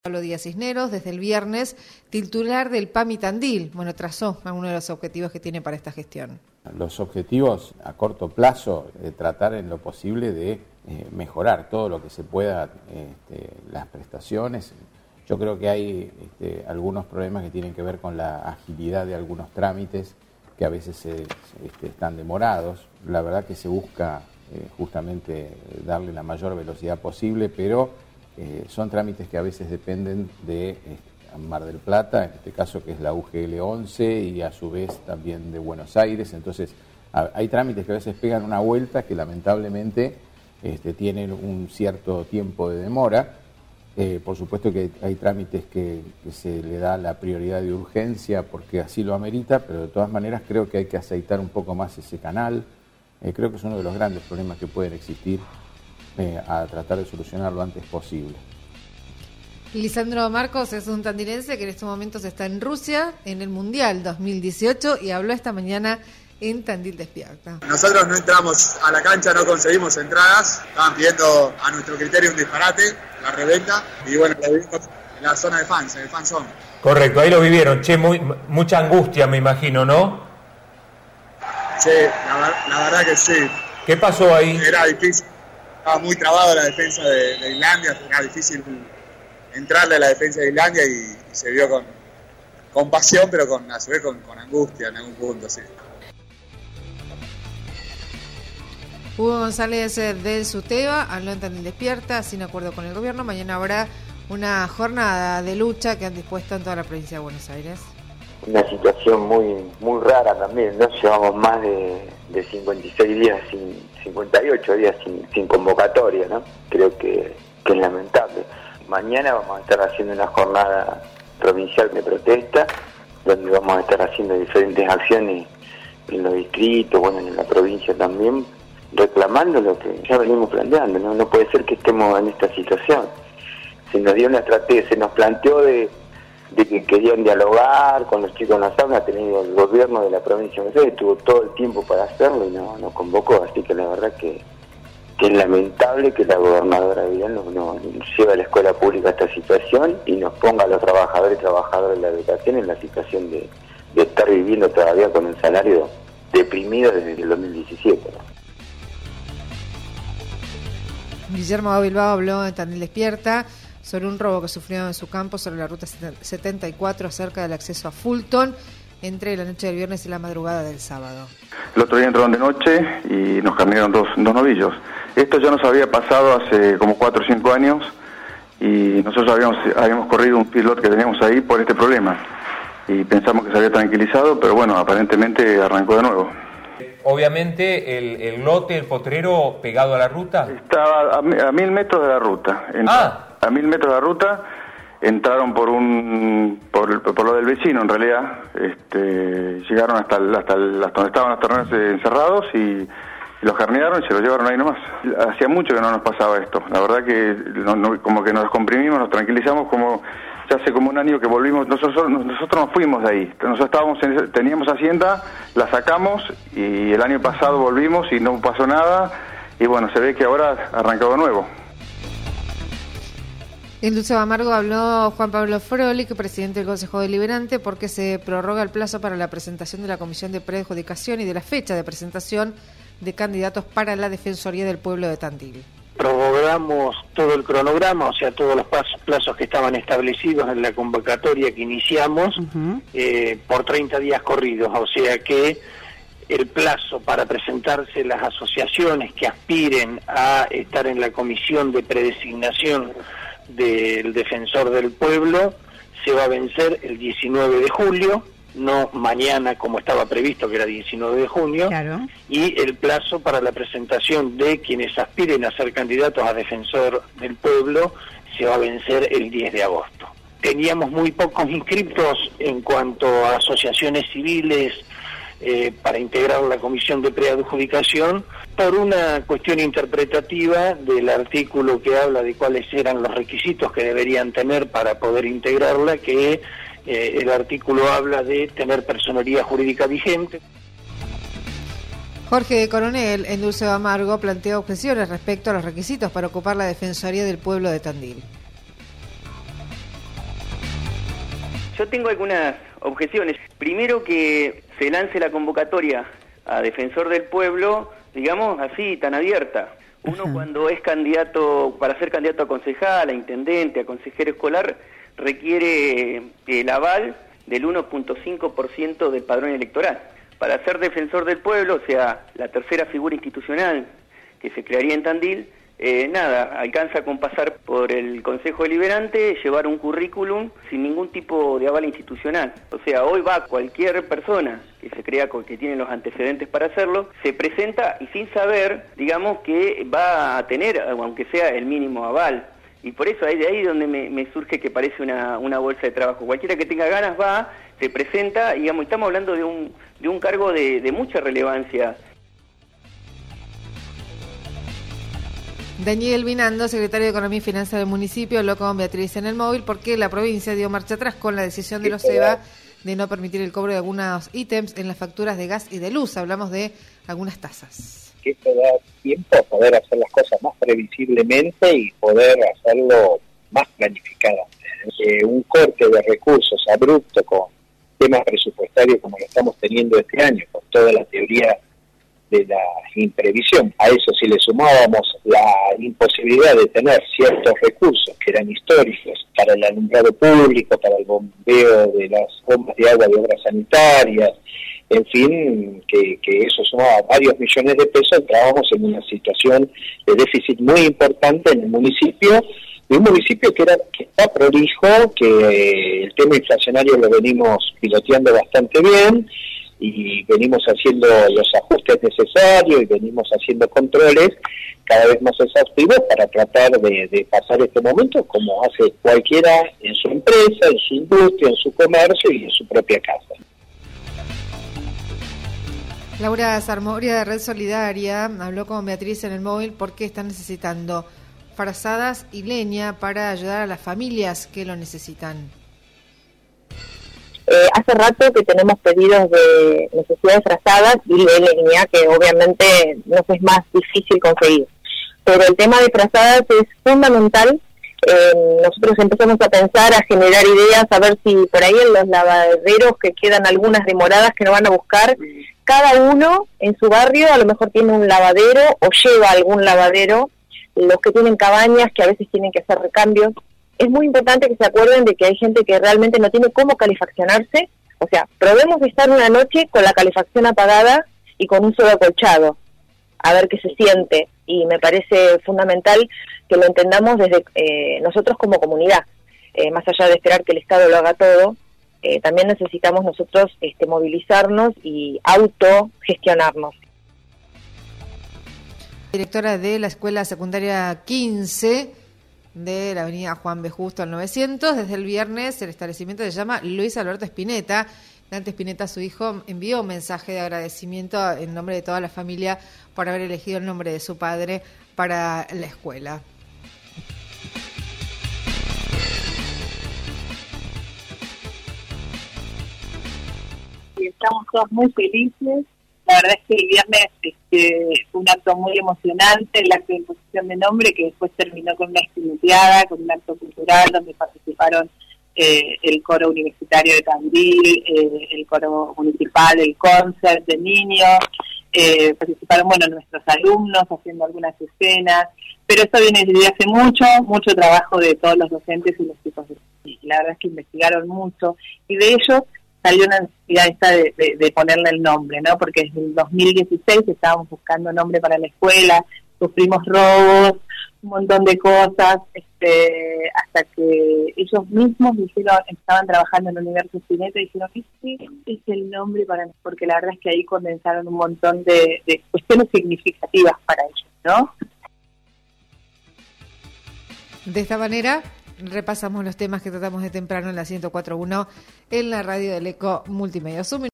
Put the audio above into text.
Pablo Díaz Cisneros, desde el viernes, titular del PAMI Tandil. Bueno, trazó algunos de los objetivos que tiene para esta gestión. Los objetivos a corto plazo, tratar en lo posible de mejorar todo lo que se pueda las prestaciones. Yo creo que hay algunos problemas que tienen que ver con la agilidad de algunos trámites que a veces están demorados. La verdad que se busca justamente darle la mayor velocidad posible, pero son trámites que a veces dependen de Mar del Plata, en este caso que es la UGL 11 y a su vez también de Buenos Aires. Entonces hay trámites que a veces pegan una vuelta que lamentablemente tienen un cierto tiempo de demora. Por supuesto que hay trámites que se le da la prioridad de urgencia porque así lo amerita, pero de todas maneras creo que hay que aceitar un poco más ese canal. Creo que es uno de los grandes problemas que pueden existir a tratar de solucionar lo antes posible. Lisandro Marcos es un tandilense que en estos momentos está en Rusia en el Mundial 2018 y habló esta mañana en Tandil Despierta. Nosotros no entramos a la cancha, no conseguimos entradas, estaban pidiendo a nuestro criterio un disparate, la reventa, y bueno, lo vimos en la zona de fans, en el fan zone. Correcto, ahí lo vivieron, mucha angustia me imagino, ¿no? Sí, la verdad que sí. ¿Qué pasó ahí? Era difícil, estaba muy trabado la defensa de Islandia, era difícil entrarle a la defensa de Islandia y se vio con pasión, pero a su vez con angustia en algún punto, sí. Hugo González del SUTEBA habló en Tandil Despierta, sin acuerdo con el gobierno. Mañana habrá una jornada de lucha que han dispuesto en toda la provincia de Buenos Aires. Una situación muy rara también, ¿no? Llevamos más de 56 días, 58 días sin convocatoria, ¿no? Creo que es lamentable. Mañana vamos a estar haciendo una jornada provincial de protesta, donde vamos a estar haciendo diferentes acciones en los distritos, bueno, en la provincia también, reclamando lo que ya venimos planteando, ¿no? No puede ser que estemos en esta situación. Se nos dio una estrategia, se nos planteó de que querían dialogar con los chicos en la sauna, ha tenido el gobierno de la provincia de Buenos Aires, tuvo todo el tiempo para hacerlo y no convocó, así que la verdad que es lamentable que la gobernadora Vidal nos lleve a la escuela pública a esta situación y nos ponga a los trabajadores y trabajadoras de la educación en la situación de estar viviendo todavía con un salario deprimido desde el 2017, ¿no? Guillermo Bilbao habló en Tandil Despierta sobre un robo que sufrió en su campo sobre la ruta 74 cerca del acceso a Fulton entre la noche del viernes y la madrugada del sábado. El otro día entraron de noche y nos carnearon dos novillos. Esto ya nos había pasado hace como 4 o 5 años y nosotros habíamos corrido un pilot que teníamos ahí por este problema y pensamos que se había tranquilizado, pero bueno, aparentemente arrancó de nuevo. Obviamente el lote, el potrero pegado a la ruta. Estaba a 1000 metros de la ruta. A 1000 metros de la ruta entraron por lo del vecino en realidad. Llegaron hasta donde estaban los terrenos encerrados y los carnearon y se los llevaron ahí nomás. Hacía mucho que no nos pasaba esto. La verdad que como que nos comprimimos, nos tranquilizamos, como ya hace como un año que volvimos. Nosotros nos fuimos de ahí. Nosotros teníamos hacienda, la sacamos y el año pasado volvimos y no pasó nada. Y bueno, se ve que ahora arrancó de nuevo. En Dulce Amargo habló Juan Pablo Frolik, presidente del Consejo Deliberante, porque se prorroga el plazo para la presentación de la Comisión de Preadjudicación y de la fecha de presentación de candidatos para la Defensoría del Pueblo de Tandil. Prorrogamos todo el cronograma, o sea, todos los plazos que estaban establecidos en la convocatoria que iniciamos por 30 días corridos, o sea que el plazo para presentarse las asociaciones que aspiren a estar en la Comisión de Predesignación del Defensor del Pueblo se va a vencer el 19 de julio, no mañana como estaba previsto, que era 19 de junio, claro. Y el plazo para la presentación de quienes aspiren a ser candidatos a Defensor del Pueblo se va a vencer el 10 de agosto. Teníamos muy pocos inscriptos en cuanto a asociaciones civiles para integrar la Comisión de Preadjudicación por una cuestión interpretativa del artículo que habla de cuáles eran los requisitos que deberían tener para poder integrarla, que el artículo habla de tener personería jurídica vigente. Jorge Coronel, en Dulce Amargo, plantea objeciones respecto a los requisitos para ocupar la Defensoría del Pueblo de Tandil. Yo tengo algunas objeciones. Primero, que se lance la convocatoria a Defensor del Pueblo, digamos así, tan abierta. Uno cuando es candidato, para ser candidato a concejal, a intendente, a consejero escolar, requiere el aval del 1.5% del padrón electoral. Para ser defensor del pueblo, o sea, la tercera figura institucional que se crearía en Tandil, alcanza con pasar por el Consejo Deliberante, llevar un currículum sin ningún tipo de aval institucional. O sea, hoy va cualquier persona que se crea que tiene los antecedentes para hacerlo, se presenta y sin saber, digamos, que va a tener, aunque sea el mínimo aval. Y por eso de ahí donde me surge que parece una bolsa de trabajo. Cualquiera que tenga ganas va, se presenta, digamos, estamos hablando de un cargo de mucha relevancia. Daniel Vinando, secretario de Economía y Finanzas del municipio, habló con Beatriz en el móvil porque la provincia dio marcha atrás con la decisión de los EBA de no permitir el cobro de algunos ítems en las facturas de gas y de luz. Hablamos de algunas tasas. Que esto da tiempo a poder hacer las cosas más previsiblemente y poder hacerlo más planificadamente. Un corte de recursos abrupto con temas presupuestarios como lo estamos teniendo este año, con toda la teoría de la imprevisión. A eso si le sumábamos la imposibilidad de tener ciertos recursos que eran históricos para el alumbrado público, para el bombeo de las bombas de agua de obras sanitarias, en fin, que eso sumaba varios millones de pesos, entrábamos en una situación de déficit muy importante en el municipio, de un municipio que está prolijo, que el tema inflacionario lo venimos piloteando bastante bien, y venimos haciendo los ajustes necesarios y venimos haciendo controles cada vez más exhaustivos para tratar de pasar este momento como hace cualquiera en su empresa, en su industria, en su comercio y en su propia casa. Laura Sarmoria de Red Solidaria habló con Beatriz en el móvil porque están necesitando frazadas y leña para ayudar a las familias que lo necesitan. Hace rato que tenemos pedidos de necesidades frazadas y de leña, que obviamente nos es más difícil conseguir. Pero el tema de frazadas es fundamental. Nosotros empezamos a pensar, a generar ideas, a ver si por ahí en los lavaderos que quedan algunas demoradas que no van a buscar, cada uno en su barrio a lo mejor tiene un lavadero o lleva algún lavadero, los que tienen cabañas que a veces tienen que hacer recambios. Es muy importante que se acuerden de que hay gente que realmente no tiene cómo calefaccionarse. O sea, probemos estar una noche con la calefacción apagada y con un solo acolchado, a ver qué se siente. Y me parece fundamental que lo entendamos desde nosotros como comunidad. Más allá de esperar que el Estado lo haga todo, también necesitamos nosotros movilizarnos y autogestionarnos. Directora de la Escuela Secundaria 15... de la avenida Juan B. Justo al 900. Desde el viernes el establecimiento se llama Luis Alberto Spinetta. Dante Spinetta, su hijo, envió un mensaje de agradecimiento en nombre de toda la familia por haber elegido el nombre de su padre para la escuela. Y estamos todos muy felices. La verdad es que el viernes fue un acto muy emocionante, el acto de imposición de nombre, que después terminó con una estimuleada, con un acto cultural donde participaron el coro universitario de Tandil, el coro municipal, el concert de niños, participaron nuestros alumnos haciendo algunas escenas, pero esto viene desde hace mucho trabajo de todos los docentes y los chicos. Y la verdad es que investigaron mucho, y de ellos salió una necesidad esta de ponerle el nombre, ¿no? Porque desde el 2016 estábamos buscando nombre para la escuela, sufrimos robos, un montón de cosas, hasta que ellos mismos dijeron, estaban trabajando en el Universo Spinetta y dijeron, este es el nombre para nosotros, porque la verdad es que ahí condensaron un montón de cuestiones significativas para ellos, ¿no? De esta manera repasamos los temas que tratamos de temprano en la 104.1 en la radio del Eco Multimedia.